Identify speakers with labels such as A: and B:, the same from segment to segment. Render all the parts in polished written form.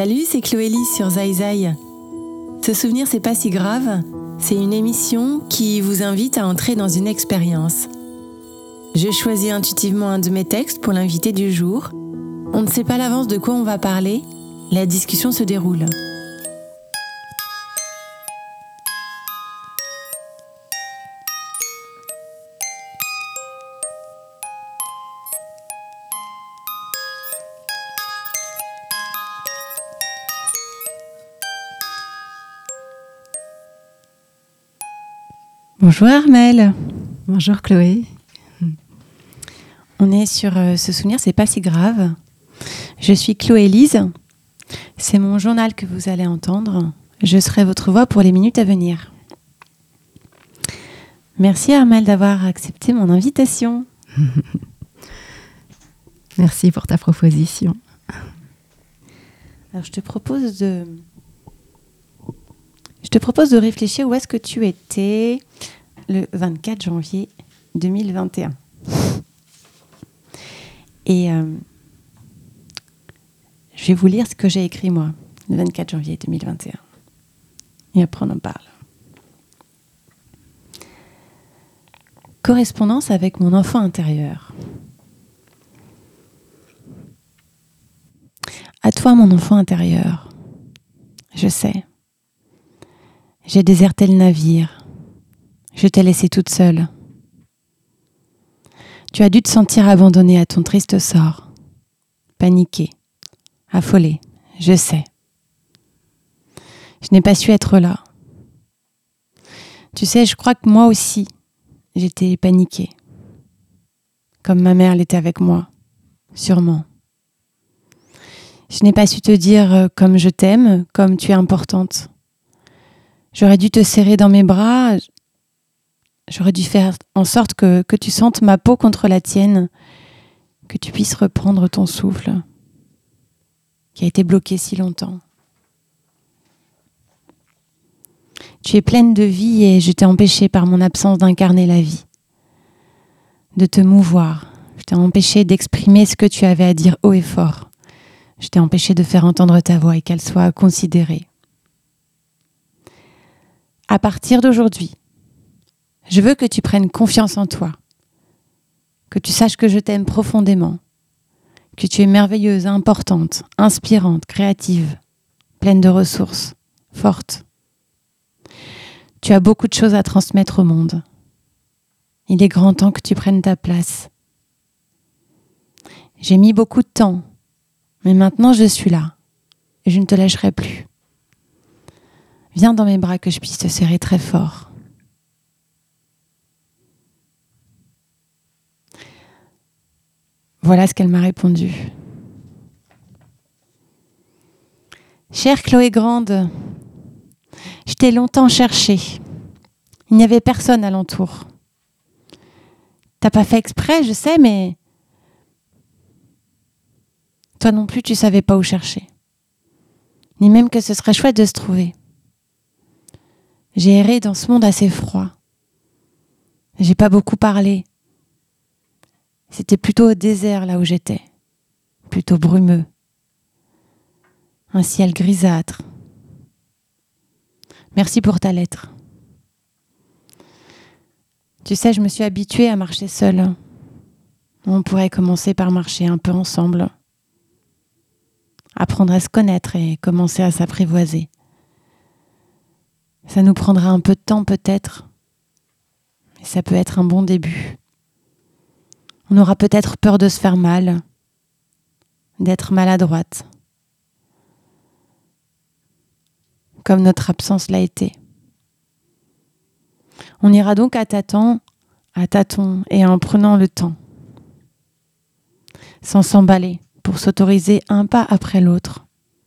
A: Salut, c'est Chloé sur Zai Zai. Se souvenir, c'est pas si grave. C'est une émission qui vous invite à entrer dans une expérience. Je choisis intuitivement un de mes textes pour l'invité du jour. On ne sait pas à l'avance de quoi on va parler. La discussion se déroule. Bonjour Armelle.
B: Bonjour Chloé.
A: On est sur Se souvenir, c'est pas si grave. Je suis Chloé Lise. C'est mon journal que vous allez entendre. Je serai votre voix pour les minutes à venir. Merci Armelle d'avoir accepté mon invitation.
B: Merci pour ta proposition.
A: Alors je te propose de réfléchir où est-ce que tu étais le 24 janvier 2021. Et je vais vous lire ce que j'ai écrit moi, le 24 janvier 2021. Et après on en parle. Correspondance avec mon enfant intérieur. À toi mon enfant intérieur, je sais. J'ai déserté le navire. Je t'ai laissée toute seule. Tu as dû te sentir abandonnée à ton triste sort. Paniquée, affolée, je sais. Je n'ai pas su être là. Tu sais, je crois que moi aussi, j'étais paniquée. Comme ma mère l'était avec moi, sûrement. Je n'ai pas su te dire comme je t'aime, comme tu es importante. J'aurais dû te serrer dans mes bras, j'aurais dû faire en sorte que tu sentes ma peau contre la tienne, que tu puisses reprendre ton souffle, qui a été bloqué si longtemps. Tu es pleine de vie et je t'ai empêchée par mon absence d'incarner la vie, de te mouvoir. Je t'ai empêchée d'exprimer ce que tu avais à dire haut et fort. Je t'ai empêchée de faire entendre ta voix et qu'elle soit considérée. À partir d'aujourd'hui, je veux que tu prennes confiance en toi, que tu saches que je t'aime profondément, que tu es merveilleuse, importante, inspirante, créative, pleine de ressources, forte. Tu as beaucoup de choses à transmettre au monde. Il est grand temps que tu prennes ta place. J'ai mis beaucoup de temps, mais maintenant je suis là et je ne te lâcherai plus. Viens dans mes bras que je puisse te serrer très fort. Voilà ce qu'elle m'a répondu. Chère Chloé Grande, je t'ai longtemps cherchée. Il n'y avait personne alentour. T'as pas fait exprès, je sais, mais toi non plus, tu savais pas où chercher. Ni même que ce serait chouette de se trouver. J'ai erré dans ce monde assez froid. J'ai pas beaucoup parlé. C'était plutôt au désert là où j'étais. Plutôt brumeux. Un ciel grisâtre. Merci pour ta lettre. Tu sais, je me suis habituée à marcher seule. On pourrait commencer par marcher un peu ensemble. Apprendre à se connaître et commencer à s'apprivoiser. Ça nous prendra un peu de temps peut-être, mais ça peut être un bon début. On aura peut-être peur de se faire mal, d'être maladroite, comme notre absence l'a été. On ira donc à tâtons et en prenant le temps, sans s'emballer, pour s'autoriser un pas après l'autre.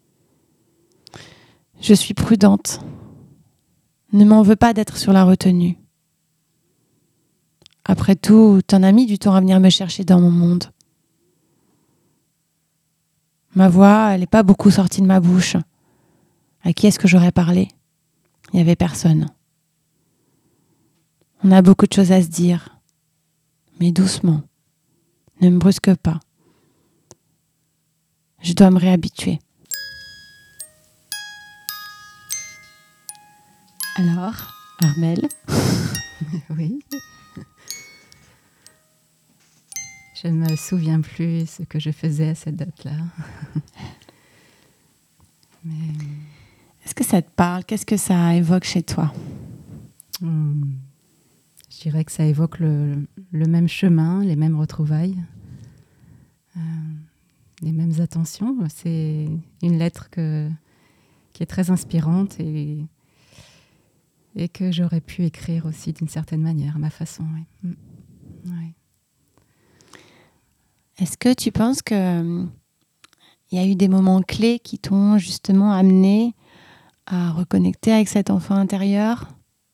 A: Je suis prudente. Ne m'en veux pas d'être sur la retenue. Après tout, t'en as mis du temps à venir me chercher dans mon monde. Ma voix, elle n'est pas beaucoup sortie de ma bouche. À qui est-ce que j'aurais parlé ? Il n'y avait personne. On a beaucoup de choses à se dire. Mais doucement. Ne me brusque pas. Je dois me réhabituer. Alors, Armelle?
B: Oui. Je ne me souviens plus ce que je faisais à cette date-là. Mais
A: Est-ce que ça te parle? Qu'est-ce que ça évoque chez toi?
B: je dirais que ça évoque le même chemin, les mêmes retrouvailles, les mêmes attentions. C'est une lettre qui est très inspirante et que j'aurais pu écrire aussi d'une certaine manière, à ma façon. Oui. Oui.
A: Est-ce que tu penses qu'il y a eu des moments clés qui t'ont justement amené à reconnecter avec cet enfant intérieur?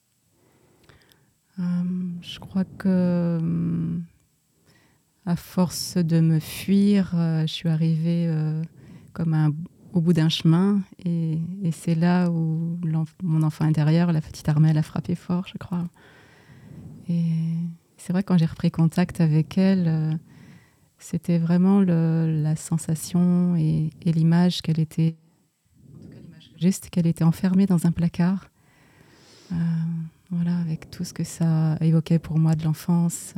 B: Je crois que à force de me fuir, je suis arrivée comme au bout d'un chemin et c'est là où mon enfant intérieur, la petite Armelle, a frappé fort, je crois. Et c'est vrai que quand j'ai repris contact avec elle, c'était vraiment la sensation et l'image qu'elle était, en tout cas l'image juste qu'elle était enfermée dans un placard. Voilà, avec tout ce que ça évoquait pour moi de l'enfance.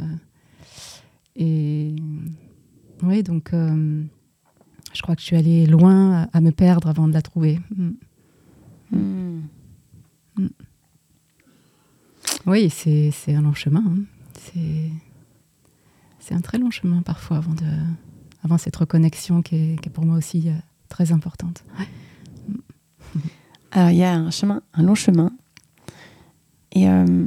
B: Et oui, donc je crois que je suis allée loin à me perdre avant de la trouver. Oui, c'est un long chemin. Hein. C'est un très long chemin parfois avant cette reconnexion qui est pour moi aussi très importante. Ouais.
A: Alors, il y a un long chemin. Et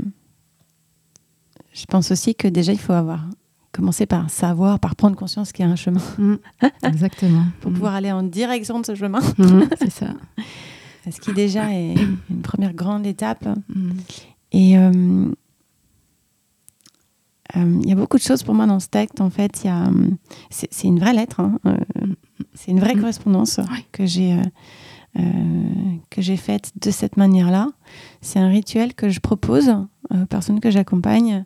A: je pense aussi que déjà, il faut commencer par savoir, par prendre conscience qu'il y a un chemin.
B: Exactement.
A: Pour pouvoir aller en direction de ce chemin.
B: C'est ça.
A: Ce qui déjà est une première grande étape. Et il y a beaucoup de choses pour moi dans ce texte. En fait, c'est une vraie lettre. Hein. C'est une vraie correspondance que j'ai faite de cette manière-là. C'est un rituel que je propose aux personnes que j'accompagne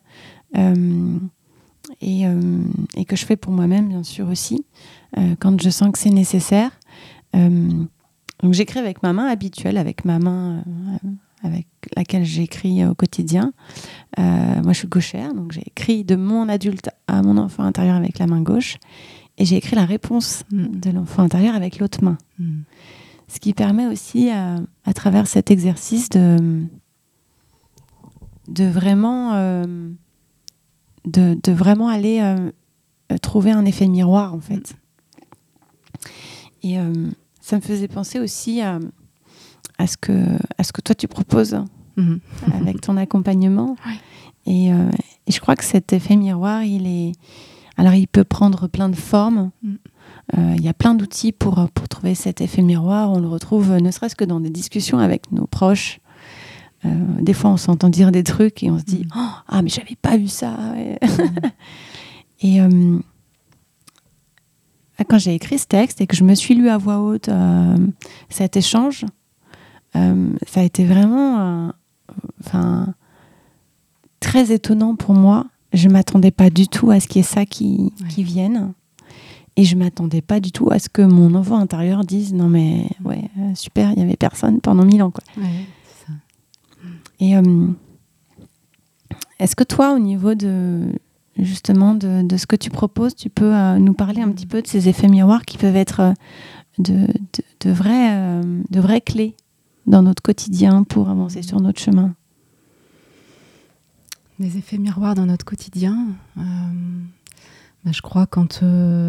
A: et que je fais pour moi-même, bien sûr, aussi, quand je sens que c'est nécessaire. Donc, j'écris avec ma main habituelle, avec ma main avec laquelle j'écris au quotidien. Moi, je suis gauchère, donc j'ai écrit de mon adulte à mon enfant intérieur avec la main gauche et j'ai écrit la réponse de l'enfant intérieur avec l'autre main. Ce qui permet aussi, à travers cet exercice, de vraiment aller trouver un effet miroir, en fait. Et ça me faisait penser aussi à ce que toi tu proposes avec ton accompagnement. Et je crois que cet effet miroir, il peut prendre plein de formes. Il y a plein d'outils pour trouver cet effet miroir. On le retrouve ne serait-ce que dans des discussions avec nos proches. Des fois, on s'entend dire des trucs et on se dit « Ah, mais j'avais pas vu ça !» Et quand j'ai écrit ce texte et que je me suis lu à voix haute cet échange, ça a été vraiment très étonnant pour moi. Je ne m'attendais pas du tout à ce qu'il y ait ça qui vienne. Et je ne m'attendais pas du tout à ce que mon enfant intérieur dise « Non mais super, il n'y avait personne pendant 1000 ans. »
B: Ouais, c'est ça.
A: Et est-ce que toi, au niveau justement de ce que tu proposes, tu peux nous parler un petit peu de ces effets miroirs qui peuvent être de vraies clés dans notre quotidien pour avancer sur notre chemin?
B: Des effets miroirs dans notre quotidien, je crois quand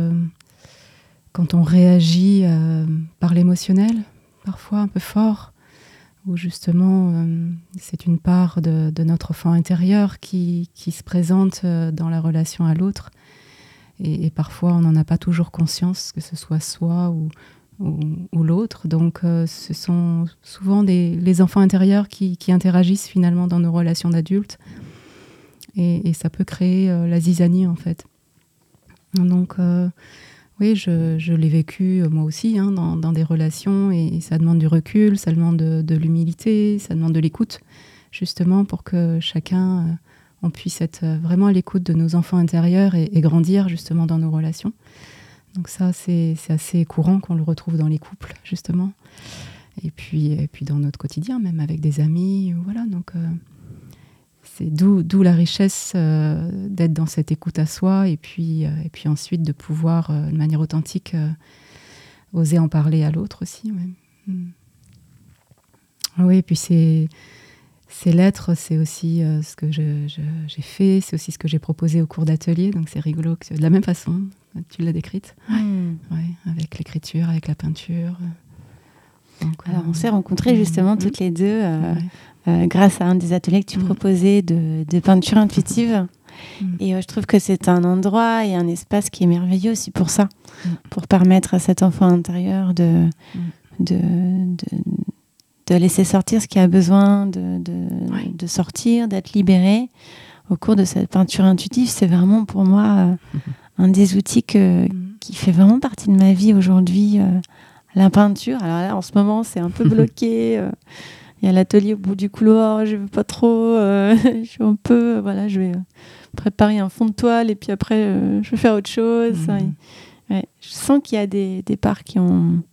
B: on réagit par l'émotionnel, parfois un peu fort, où justement c'est une part de notre enfant intérieur qui se présente dans la relation à l'autre. Et parfois on n'en a pas toujours conscience, que ce soit soi ou l'autre. Donc ce sont souvent les enfants intérieurs qui interagissent finalement dans nos relations d'adultes. Et ça peut créer la zizanie en fait. Donc oui, je l'ai vécu moi aussi dans des relations et ça demande du recul, ça demande de l'humilité, ça demande de l'écoute justement pour que chacun on puisse être vraiment à l'écoute de nos enfants intérieurs et grandir justement dans nos relations. Donc ça c'est assez courant qu'on le retrouve dans les couples justement. Et puis dans notre quotidien, même avec des amis, voilà. Donc c'est d'où la richesse d'être dans cette écoute à soi, et puis ensuite de pouvoir, de manière authentique, oser en parler à l'autre aussi. Ouais. Oui, et puis ces lettres, c'est aussi ce que j'ai fait, c'est aussi ce que j'ai proposé au cours d'atelier, donc c'est rigolo que de la même façon, tu l'as décrite, ouais, avec l'écriture, avec la peinture. Donc,
A: alors on s'est rencontrés justement toutes les deux grâce à un des ateliers que tu proposais de peinture intuitive. Et je trouve que c'est un endroit et un espace qui est merveilleux aussi pour ça, pour permettre à cet enfant intérieur de laisser sortir ce qui a besoin de sortir, d'être libéré. Au cours de cette peinture intuitive, c'est vraiment pour moi un des outils qui fait vraiment partie de ma vie aujourd'hui. La peinture, alors là en ce moment c'est un peu bloqué. Il y a l'atelier au bout du couloir, je ne veux pas trop. Je suis un peu, voilà, je vais préparer un fond de toile et puis après je vais faire autre chose. Ouais, je sens qu'il y a des parts qui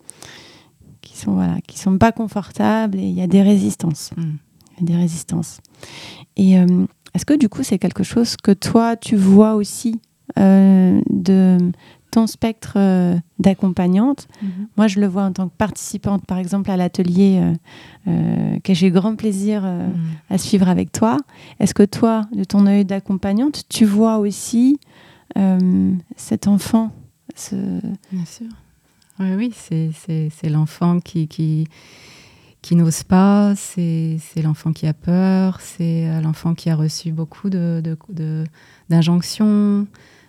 A: sont pas confortables et il y a des résistances. Il y a des résistances. Et est-ce que du coup c'est quelque chose que toi tu vois aussi de ton spectre d'accompagnante? Moi je le vois en tant que participante par exemple à l'atelier que j'ai eu grand plaisir à suivre avec toi. Est-ce que toi, de ton œil d'accompagnante, tu vois aussi cet enfant
B: Bien sûr. Oui, c'est l'enfant qui n'ose pas, c'est l'enfant qui a peur, c'est l'enfant qui a reçu beaucoup d'injonctions,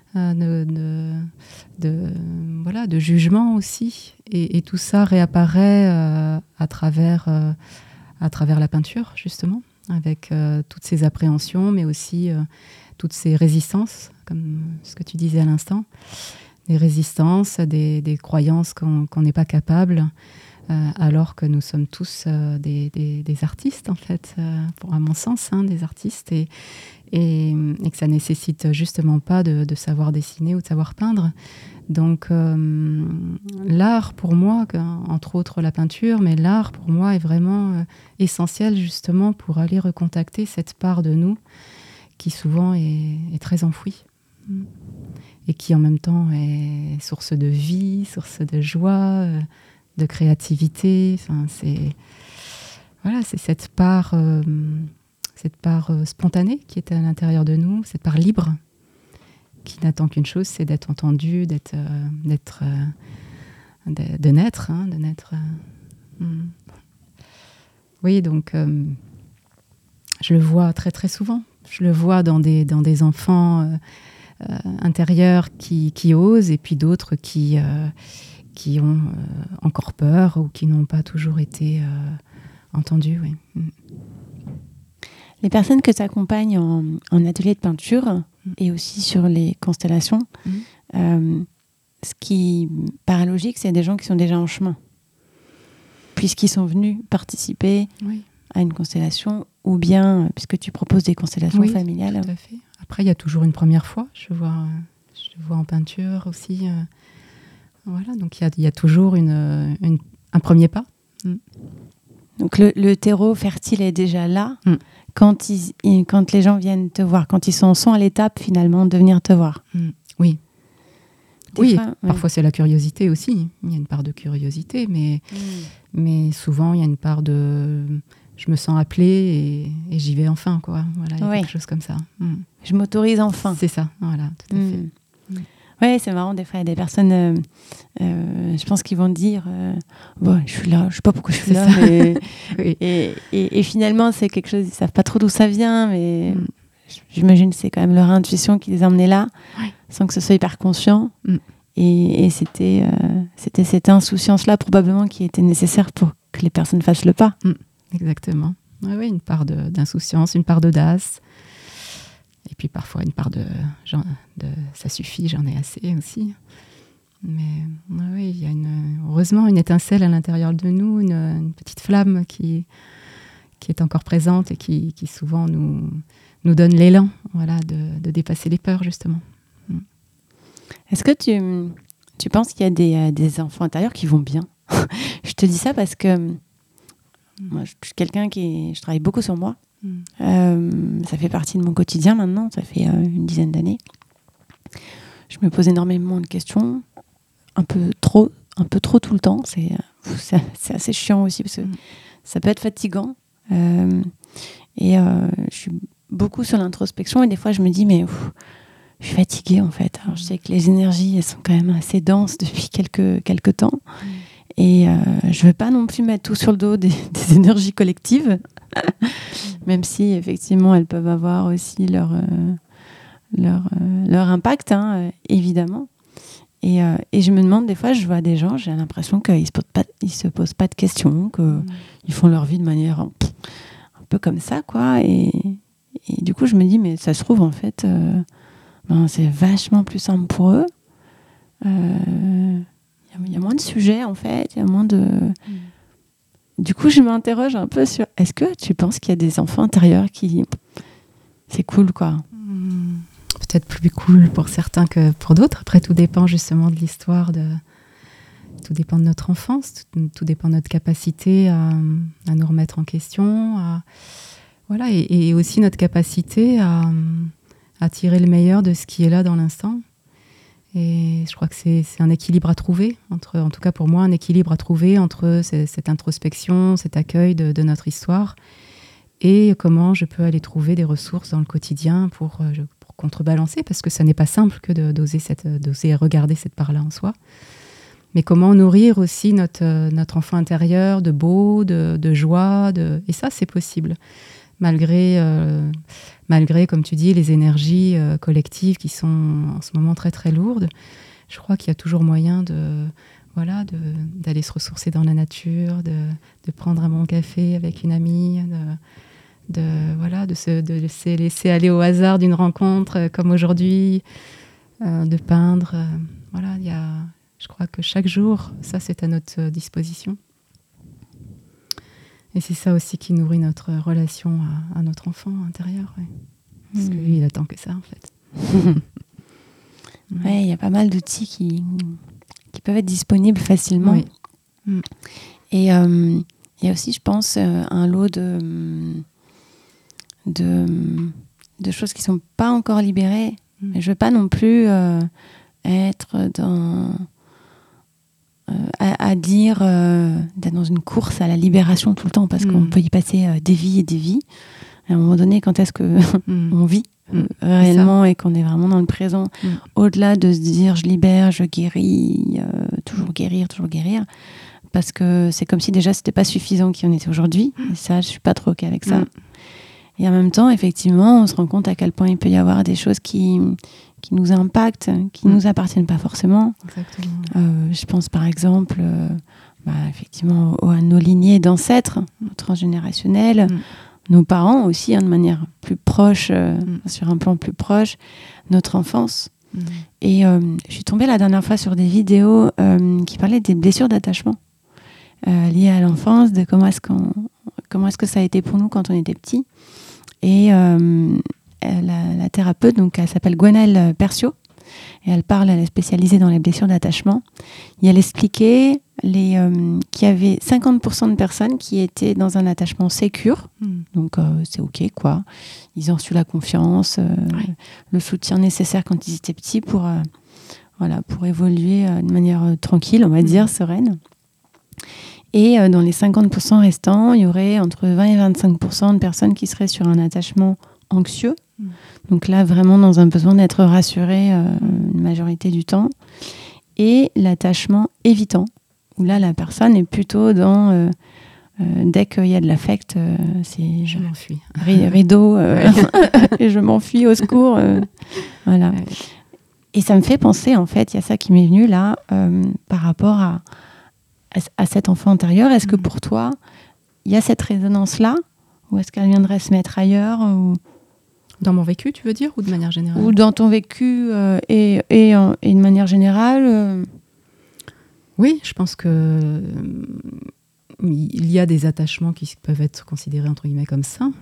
B: de jugements aussi. Et tout ça réapparaît à travers la peinture, justement, avec toutes ces appréhensions, mais aussi toutes ces résistances, comme ce que tu disais à l'instant. Des résistances, des croyances qu'on n'est pas capable, alors que nous sommes tous des artistes, en fait, à mon sens, des artistes, et que ça nécessite justement pas de savoir dessiner ou de savoir peindre. Donc l'art pour moi, entre autres la peinture, mais l'art pour moi est vraiment essentiel justement pour aller recontacter cette part de nous qui souvent est très enfouie. Et qui en même temps est source de vie, source de joie, de créativité. Enfin, c'est cette part spontanée qui est à l'intérieur de nous, cette part libre, qui n'attend qu'une chose, c'est d'être entendue, de naître. Oui, donc je le vois très très souvent. Je le vois dans des enfants intérieurs qui osent, et puis d'autres qui ont encore peur ou qui n'ont pas toujours été entendus. Oui.
A: Les personnes que tu accompagnes en atelier de peinture et aussi sur les constellations, ce qui paraît logique, c'est des gens qui sont déjà en chemin, puisqu'ils sont venus participer à une constellation, ou bien puisque tu proposes des constellations familiales.
B: Tout à fait. Après, il y a toujours une première fois. Je vois en peinture aussi. Voilà, donc il y a toujours un premier pas.
A: Donc le terreau fertile est déjà là quand les gens viennent te voir, quand ils sont à l'étape finalement de venir te voir.
B: Oui. Parfois c'est la curiosité aussi. Il y a une part de curiosité, mais souvent il y a une part de... Je me sens appelée et j'y vais enfin, quoi. Voilà, il y a quelque chose comme ça.
A: Je m'autorise enfin.
B: C'est ça, voilà, tout à fait.
A: Oui, c'est marrant, des fois, il y a des personnes, je pense qu'ils vont dire bon, je suis là, je ne sais pas pourquoi je suis là. Et finalement, c'est quelque chose, ils ne savent pas trop d'où ça vient, mais j'imagine que c'est quand même leur intuition qui les a emmenés là, sans que ce soit hyper conscient. Et c'était cette insouciance-là, probablement, qui était nécessaire pour que les personnes fassent le pas.
B: Exactement. Oui, une part d'insouciance, une part d'audace. Et puis parfois une part de ça suffit, j'en ai assez aussi. Mais oui, il y a heureusement une étincelle à l'intérieur de nous, une petite flamme qui est encore présente et qui souvent nous donne l'élan, voilà, de dépasser les peurs, justement.
A: Est-ce que tu penses qu'il y a des enfants intérieurs qui vont bien? Je te dis ça parce que Moi, je suis quelqu'un je travaille beaucoup sur moi. Ça fait partie de mon quotidien maintenant, ça fait une dizaine d'années. Je me pose énormément de questions, un peu trop tout le temps. C'est assez chiant aussi parce que ça peut être fatigant. Je suis beaucoup sur l'introspection et des fois je me dis mais je suis fatiguée en fait. Alors je sais que les énergies elles sont quand même assez denses depuis quelques temps et je veux pas non plus mettre tout sur le dos des énergies collectives même si effectivement elles peuvent avoir aussi leur impact évidemment et je me demande des fois, je vois des gens, j'ai l'impression qu'ils se posent pas de questions, qu'ils font leur vie de manière un peu comme ça quoi et du coup je me dis mais ça se trouve en fait c'est vachement plus simple pour eux. Il y a moins de sujets en fait, il y a moins de... Du coup je m'interroge un peu sur est-ce que tu penses qu'il y a des enfants intérieurs qui... C'est cool quoi.
B: Peut-être plus cool pour certains que pour d'autres. Après tout dépend justement de l'histoire, tout dépend de notre enfance, tout dépend de notre capacité à nous remettre en question, voilà, et aussi notre capacité à tirer le meilleur de ce qui est là dans l'instant. Et je crois que c'est un équilibre à trouver, en tout cas pour moi, un équilibre à trouver entre cette introspection, cet accueil de notre histoire, et comment je peux aller trouver des ressources dans le quotidien pour contrebalancer, parce que ça n'est pas simple que d'oser regarder cette part-là en soi. Mais comment nourrir aussi notre enfant intérieur de beau, de joie, et ça, c'est possible. Malgré, comme tu dis, les énergies collectives qui sont en ce moment très très lourdes, je crois qu'il y a toujours moyen d'aller se ressourcer dans la nature, de prendre un bon café avec une amie, de se laisser aller au hasard d'une rencontre comme aujourd'hui, de peindre. Je crois que chaque jour, ça c'est à notre disposition. Et c'est ça aussi qui nourrit notre relation à notre enfant intérieur. Ouais. Parce que lui, il attend que ça, en fait.
A: Ouais, il y a pas mal d'outils qui peuvent être disponibles facilement. Oui. Et il y a aussi, je pense, un lot de choses qui ne sont pas encore libérées. Mais je ne veux pas non plus être à dire d'être dans une course à la libération tout le temps parce qu'on peut y passer des vies et des vies. À un moment donné, quand est-ce qu'on vit réellement et qu'on est vraiment dans le présent, au-delà de se dire je libère, je guéris, toujours guérir, parce que c'est comme si déjà c'était pas suffisant qui en était aujourd'hui. Et ça, je suis pas trop OK avec ça. Et en même temps, effectivement, on se rend compte à quel point il peut y avoir des choses qui nous impactent, qui ne nous appartiennent pas forcément. Exactement. Je pense par exemple effectivement à nos lignées d'ancêtres transgénérationnels, nos parents aussi, de manière plus proche, sur un plan plus proche, notre enfance. Et je suis tombée la dernière fois sur des vidéos qui parlaient des blessures d'attachement liées à l'enfance, de comment est-ce que ça a été pour nous quand on était petits. Et la thérapeute, donc, elle s'appelle Gwenaëlle Percio, et elle est spécialisée dans les blessures d'attachement. Et elle expliquait qu'il y avait 50% de personnes qui étaient dans un attachement sécure, donc c'est OK, quoi. Ils ont reçu la confiance, le soutien nécessaire quand ils étaient petits pour évoluer de manière tranquille, on va dire, sereine. Et dans les 50% restants, il y aurait entre 20 et 25% de personnes qui seraient sur un attachement anxieux. Donc là, vraiment dans un besoin d'être rassuré une majorité du temps. Et l'attachement évitant, où là, la personne est plutôt dans... dès qu'il y a de l'affect, c'est...
B: Je m'enfuis.
A: Rideau, et je m'enfuis au secours. Voilà. Ouais. Et ça me fait penser, en fait, il y a ça qui m'est venu là, par rapport à cet enfant intérieur. Est-ce que pour toi, il y a cette résonance-là, ou est-ce qu'elle viendrait se mettre ailleurs ou...
B: Dans mon vécu, tu veux dire, ou de manière générale ?
A: Ou dans ton vécu et de manière générale
B: Oui, je pense que il y a des attachements qui peuvent être considérés entre guillemets comme sains,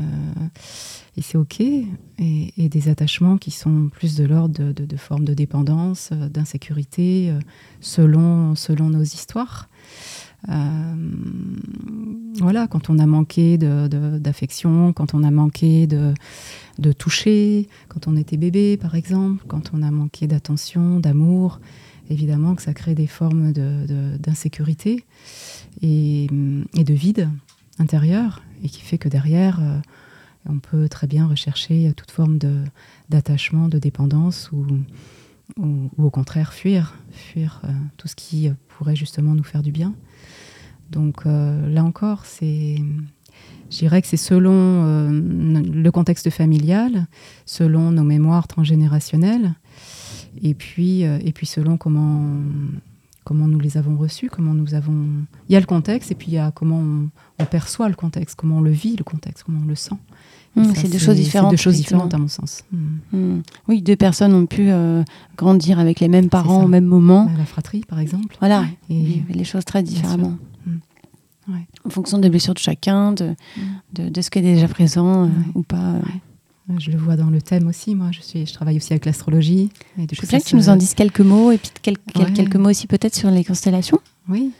B: et c'est OK, et des attachements qui sont plus de l'ordre de formes de dépendance, d'insécurité, selon nos histoires. Voilà, quand on a manqué d'affection, quand on a manqué de toucher, quand on était bébé, par exemple, quand on a manqué d'attention, d'amour, évidemment que ça crée des formes d'insécurité et de vide intérieur, et qui fait que derrière, on peut très bien rechercher toute forme d'attachement, de dépendance, ou au contraire fuir tout ce qui pourrait justement nous faire du bien. Donc là encore, je dirais que c'est selon le contexte familial, selon nos mémoires transgénérationnelles, et puis selon comment nous les avons reçus, il y a le contexte, et puis il y a comment on perçoit le contexte, comment on le vit, le contexte, comment on le sent.
A: C'est deux choses différentes.
B: C'est deux choses différentes à mon sens.
A: Oui, deux personnes ont pu grandir avec les mêmes parents au même moment.
B: La fratrie, par exemple.
A: Voilà, et vivre les choses très différemment.
B: Ouais.
A: En fonction des blessures de chacun, de ce qui est déjà présent ou pas.
B: Je le vois dans le thème aussi, moi. Je travaille aussi avec l'astrologie.
A: Je veux bien que tu nous en dises quelques mots, et puis quelques mots aussi peut-être sur les constellations.
B: Oui.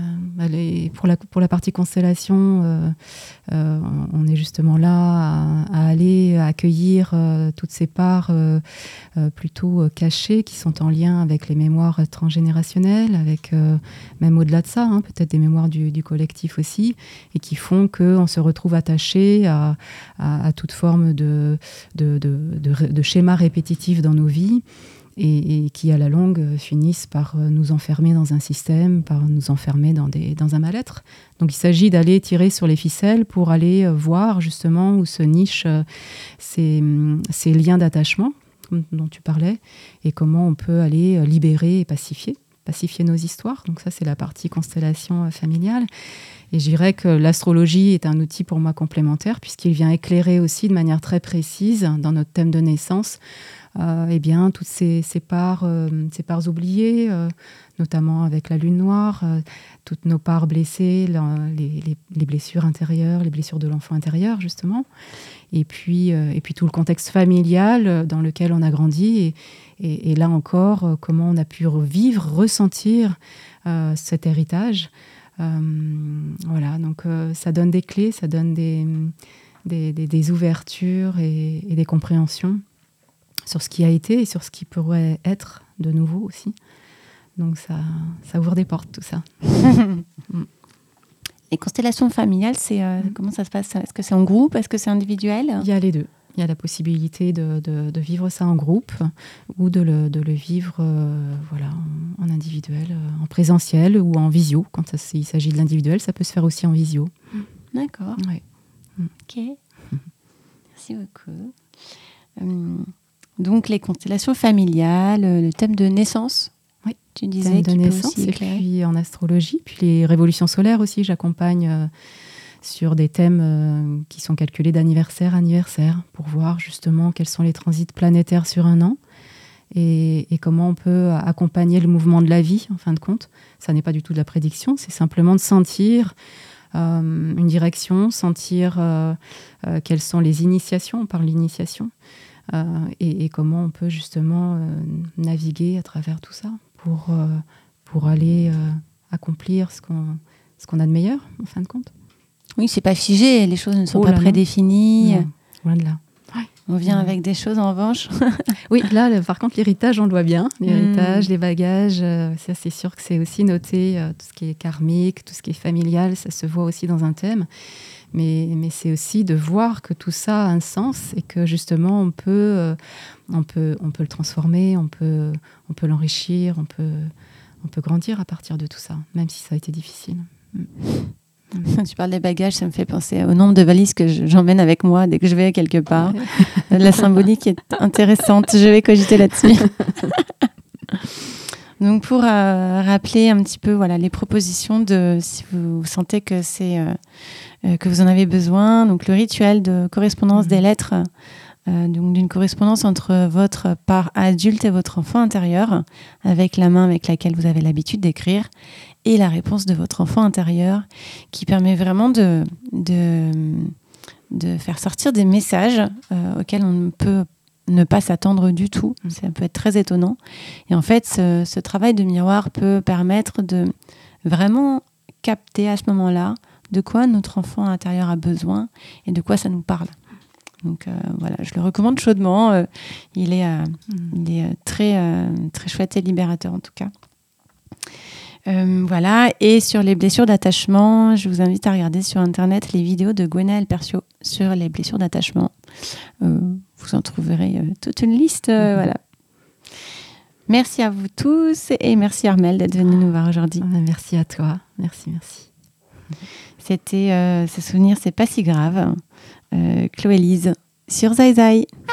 B: Pour la partie constellation, on est justement là à aller accueillir toutes ces parts plutôt cachées, qui sont en lien avec les mémoires transgénérationnelles, avec même au-delà de ça, peut-être des mémoires du collectif aussi, et qui font qu'on se retrouve attaché à toute forme de schémas répétitifs dans nos vies, et qui, à la longue, finissent par nous enfermer dans un système, par nous enfermer dans un mal-être. Donc, il s'agit d'aller tirer sur les ficelles pour aller voir, justement, où se nichent ces liens d'attachement dont tu parlais, et comment on peut aller libérer et pacifier nos histoires. Donc ça, c'est la partie constellation familiale. Et je dirais que l'astrologie est un outil pour moi complémentaire, puisqu'il vient éclairer aussi de manière très précise, dans notre thème de naissance, toutes ces parts oubliées, notamment avec la lune noire, toutes nos parts blessées, les blessures intérieures, les blessures de l'enfant intérieur, justement, et puis tout le contexte familial dans lequel on a grandi, et là encore, comment on a pu ressentir cet héritage. Voilà, donc ça donne des clés, ça donne des ouvertures et des compréhensions sur ce qui a été et sur ce qui pourrait être de nouveau aussi. Donc ça ouvre des portes, tout ça.
A: Et constellation familiale, comment ça se passe ? Est-ce que c'est en groupe ? Est-ce que c'est individuel ?
B: Il y a les deux. Il y a la possibilité de vivre ça en groupe, ou de le vivre en individuel, en présentiel ou en visio. Quand il s'agit de l'individuel, ça peut se faire aussi en visio.
A: D'accord.
B: Ouais.
A: Ok. Merci beaucoup. Donc, les constellations familiales, le thème de naissance,
B: oui.
A: Tu disais,
B: thème de naissance, et puis en astrologie, puis les révolutions solaires aussi, j'accompagne sur des thèmes qui sont calculés d'anniversaire à anniversaire, pour voir justement quels sont les transits planétaires sur un an, et comment on peut accompagner le mouvement de la vie, en fin de compte. Ça n'est pas du tout de la prédiction, c'est simplement de sentir une direction, sentir quelles sont les initiations, on parle d'initiation, et comment on peut justement naviguer à travers tout ça pour aller accomplir ce qu'on a de meilleur, en fin de compte.
A: Oui, c'est pas figé, les choses ne sont pas prédéfinies.
B: Non, loin de là.
A: Ouais. On vient avec des choses, en revanche.
B: Oui, là, par contre, l'héritage, on le voit bien. L'héritage, les bagages, ça, c'est sûr que c'est aussi noté. Tout ce qui est karmique, tout ce qui est familial, ça se voit aussi dans un thème. Mais c'est aussi de voir que tout ça a un sens, et que justement, on peut le transformer, on peut l'enrichir, on peut grandir à partir de tout ça, même si ça a été difficile.
A: Quand tu parles des bagages, ça me fait penser au nombre de valises que j'emmène avec moi dès que je vais quelque part. La symbolique est intéressante, je vais cogiter là-dessus. Donc pour rappeler un petit peu les propositions, si vous sentez que que vous en avez besoin, donc le rituel de correspondance des lettres, donc d'une correspondance entre votre part adulte et votre enfant intérieur, avec la main avec laquelle vous avez l'habitude d'écrire, et la réponse de votre enfant intérieur, qui permet vraiment de faire sortir des messages auxquels on ne peut ne pas s'attendre du tout. Ça peut être très étonnant. Et en fait, ce travail de miroir peut permettre de vraiment capter à ce moment-là de quoi notre enfant intérieur a besoin et de quoi ça nous parle. Donc voilà, je le recommande chaudement. Il est très, très chouette et libérateur en tout cas. Voilà, et sur les blessures d'attachement, je vous invite à regarder sur Internet les vidéos de Gwenaëlle Percio sur les blessures d'attachement. Vous en trouverez toute une liste. Voilà. Merci à vous tous et merci Armelle d'être venue nous voir aujourd'hui.
B: Merci à toi. Merci.
A: C'était Ce souvenir, c'est pas si grave. Chloé Lise sur Zai Zai.